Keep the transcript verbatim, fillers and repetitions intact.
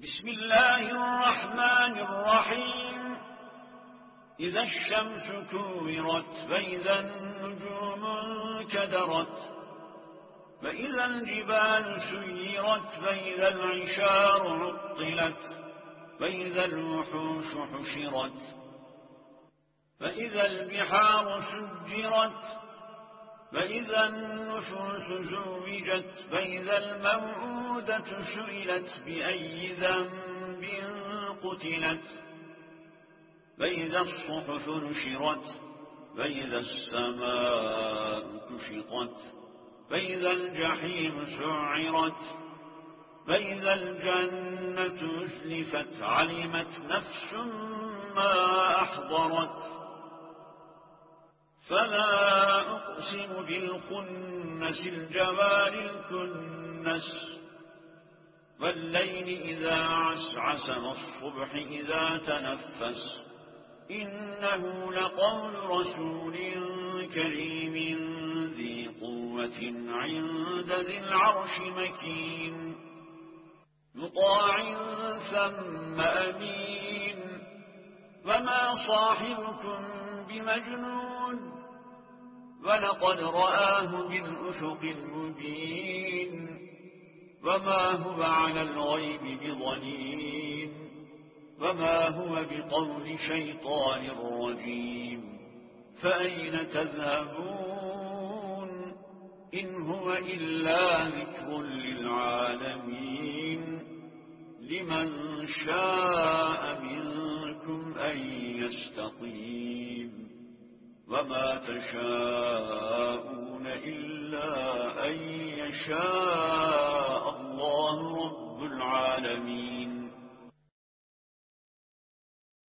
بسم الله الرحمن الرحيم إذا الشمس كورت فإذا النجوم انكدرت فإذا الجبال سيرت فإذا العشار عطلت فإذا الوحوش حشرت فإذا البحار سجرت فإذا النفوس زوجت فإذا الموءودة سئلت بأي ذنب قتلت فإذا الصحف نشرت فإذا السماء كشطت فإذا الجحيم سعرت فإذا الجنة أزلفت علمت نفس ما أحضرت فلا أقسم بالخنس الجوار الكنس والليل إذا عسعس والصبح إذا تنفس إنه لقول رسول كريم ذي قوة عند ذي العرش مكين مطاع ثم أمين وما صاحبكم بمجنون ولقد رآه بالأفق المبين وما هو على الغيب بضنين وما هو بقول شيطان رجيم فأين تذهبون إن هو إلا ذكر للعالمين لمن شاء منكم أن يستقيم وما تشاءون إلا أن يشاء الله رب العالمين